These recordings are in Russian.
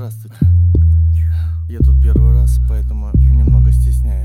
Здравствуйте. Я тут первый раз, поэтому немного стесняюсь.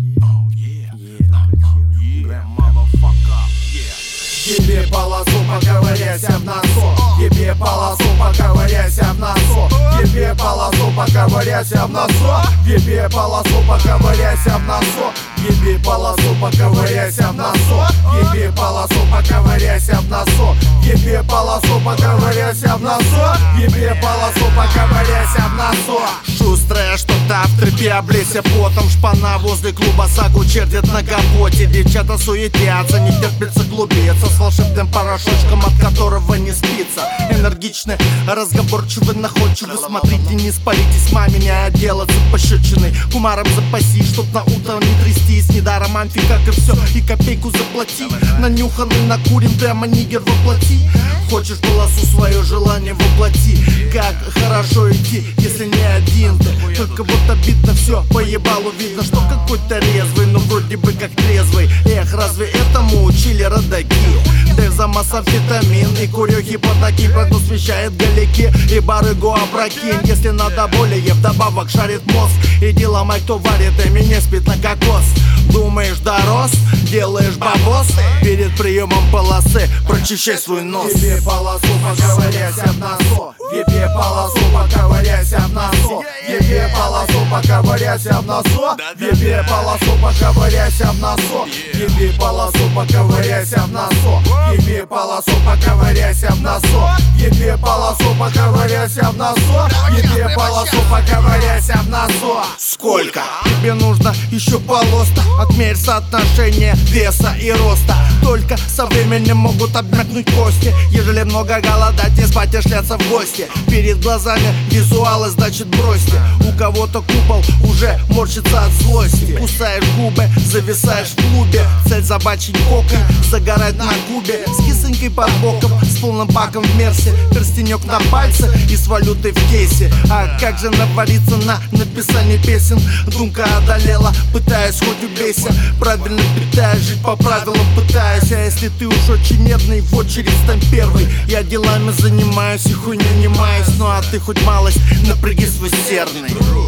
Еби полосу, поковыряйся в носу. Еби полосу, поковыряйся в носу. Еби полосу, поковыряйся в носу. Еби полосу, поковыряйся в носу. Еби полосу, поковыряйся в носу. Еби полосу, поковыряйся в носу. Еби полосу, поковыряйся в носу. Еби полосу, поковыряйся в носу. Шустрая что-то в трепе, облейся потом. Шпана возле клуба саку чертит на капоте. Девчата суетятся, не терпится клубиться с волшебным порошочком, от которого не спится. Энергичны, разговорчивы, находчивы. Смотрите, не спалитесь, маме не отделаться пощечиной. Кумаром запаси, чтоб на утро не трястись. Недаром амфи, как и все, и копейку заплати. Нанюханный накурим, прямо нигер воплоти. Хочешь полосу, свое желание воплоти. Как хорошо идти, если не один ты. Только вот обидно все, поебалу видно, что какой-то резвый, но вроде бы как трезвый. Эх, разве этому учили родаки? Дезамас, амфетамин и курехи подаки. Прогноз вещает галеки и барыгу опрокинь. Если надо более, вдобавок шарит мозг. Иди ломай, кто варит, и меня спит на кокос. Думаешь, дорос, делаешь бабос. Перед приемом полосы прочищай свой нос. Еби полосу, поковыряйся в носу. Еби полосу, поковыряйся в носу. Еби полосу, поковыряйся в носу. Еби полосу, поковыряйся в носу. Еби полосу, поковыряйся в носу. Еби полосу, поковыряйся в носу. Еби полосу, поковыряйся в носу. Еби полосу, поковыряйся в носу. Сколько? Тебе нужно еще полоста. Отмерь соотношение веса и роста. Только со временем могут обмякнуть кости. Ежели много голодать, не спать и шляться в гости. Перед глазами визуалы, значит бросьте. У кого-то купол уже морщится от злости. Кусаешь губы, зависаешь в клубе. Цель забачить кокой, загорать на кубе. С кисонькой под боком, с полным баком в мерсе. Перстенек на пальце и с валютой в кейсе. А как же навариться на написание песен? Думка одолела, пытаясь хоть убейся. Правильно питаюсь, жить по правилам пытаюсь. А если ты уж очень нервный, в очередь стань первый. Я делами занимаюсь и хуйню не маюсь. Ну а ты хоть малость напряги свой серный.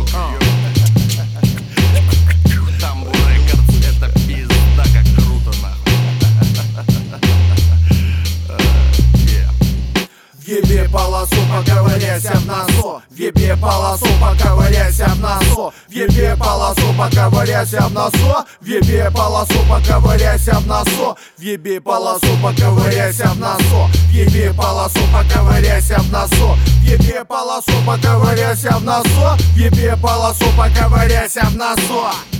Тамбур Рекордс, это пизда, как круто нахуй. Еби полосу, поковыряйся в носу. Еби полосу, поковыряйся в носу. Еби полосу, поковыряйся в носу. Еби полосу, поковыряйся в носу. Еби полосу, поковыряйся в носу. Еби полосу, поковыряйся в носу. Еби полосу, поковыряйся в носу. Еби полосу, поковыряйся в носу.